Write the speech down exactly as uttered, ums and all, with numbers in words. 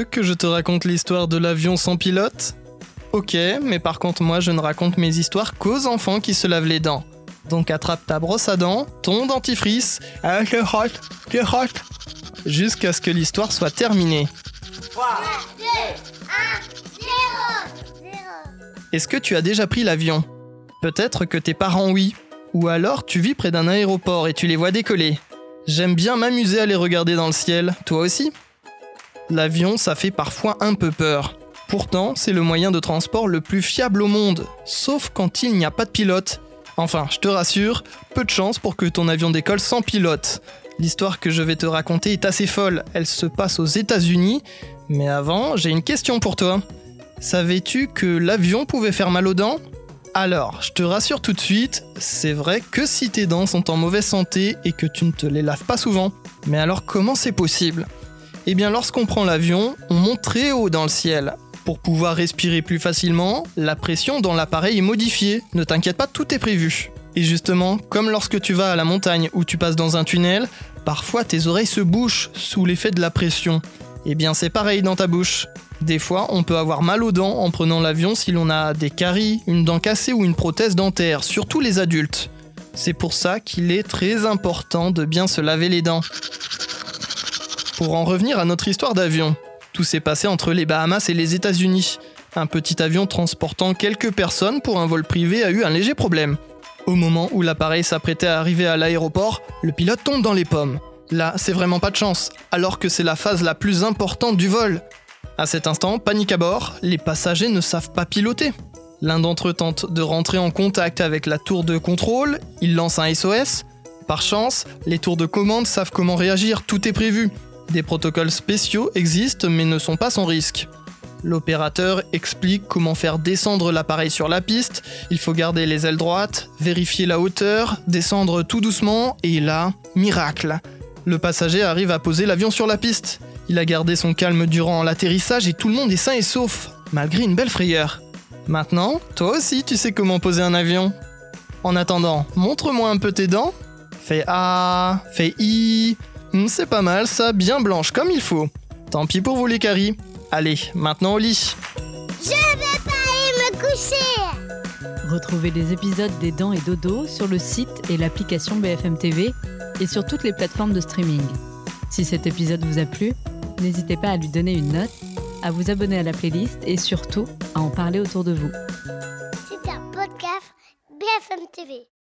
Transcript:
veux que je te raconte l'histoire de l'avion sans pilote ? Ok, mais par contre moi je ne raconte mes histoires qu'aux enfants qui se lavent les dents. Donc attrape ta brosse à dents, ton dentifrice, ah, je rote, je rote, jusqu'à ce que l'histoire soit terminée. trois, deux, un, zéro. Est-ce que tu as déjà pris l'avion ? Peut-être que tes parents oui. Ou alors tu vis près d'un aéroport et tu les vois décoller. J'aime bien m'amuser à les regarder dans le ciel, toi aussi ? L'avion, ça fait parfois un peu peur. Pourtant, c'est le moyen de transport le plus fiable au monde, sauf quand il n'y a pas de pilote. Enfin, je te rassure, peu de chance pour que ton avion décolle sans pilote. L'histoire que je vais te raconter est assez folle, elle se passe aux États-Unis, mais avant, j'ai une question pour toi. Savais-tu que l'avion pouvait faire mal aux dents ? Alors, je te rassure tout de suite, c'est vrai que si tes dents sont en mauvaise santé et que tu ne te les laves pas souvent. Mais alors comment c'est possible ? Eh bien lorsqu'on prend l'avion, on monte très haut dans le ciel. Pour pouvoir respirer plus facilement, la pression dans l'appareil est modifiée. Ne t'inquiète pas, tout est prévu. Et justement, comme lorsque tu vas à la montagne ou tu passes dans un tunnel, parfois tes oreilles se bouchent sous l'effet de la pression. Eh bien c'est pareil dans ta bouche. Des fois, on peut avoir mal aux dents en prenant l'avion si l'on a des caries, une dent cassée ou une prothèse dentaire, surtout les adultes. C'est pour ça qu'il est très important de bien se laver les dents. Pour en revenir à notre histoire d'avion, tout s'est passé entre les Bahamas et les États-Unis. Un petit avion transportant quelques personnes pour un vol privé a eu un léger problème. Au moment où l'appareil s'apprêtait à arriver à l'aéroport, le pilote tombe dans les pommes. Là, c'est vraiment pas de chance, alors que c'est la phase la plus importante du vol. À cet instant, panique à bord, les passagers ne savent pas piloter. L'un d'entre eux tente de rentrer en contact avec la tour de contrôle, il lance un S O S. Par chance, les tours de commande savent comment réagir, tout est prévu. Des protocoles spéciaux existent mais ne sont pas sans risque. L'opérateur explique comment faire descendre l'appareil sur la piste, il faut garder les ailes droites, vérifier la hauteur, descendre tout doucement et là, miracle. Le passager arrive à poser l'avion sur la piste. Il a gardé son calme durant l'atterrissage et tout le monde est sain et sauf, malgré une belle frayeur. Maintenant, toi aussi tu sais comment poser un avion. En attendant, montre-moi un peu tes dents. Fais A, fais I. C'est pas mal ça, bien blanche comme il faut. Tant pis pour vous les caries. Allez, maintenant au lit. Je vais pas aller me coucher. Retrouvez les épisodes des Dents et Dodo sur le site et l'application B F M T V et sur toutes les plateformes de streaming. Si cet épisode vous a plu, n'hésitez pas à lui donner une note, à vous abonner à la playlist et surtout à en parler autour de vous. C'est un podcast B F M T V.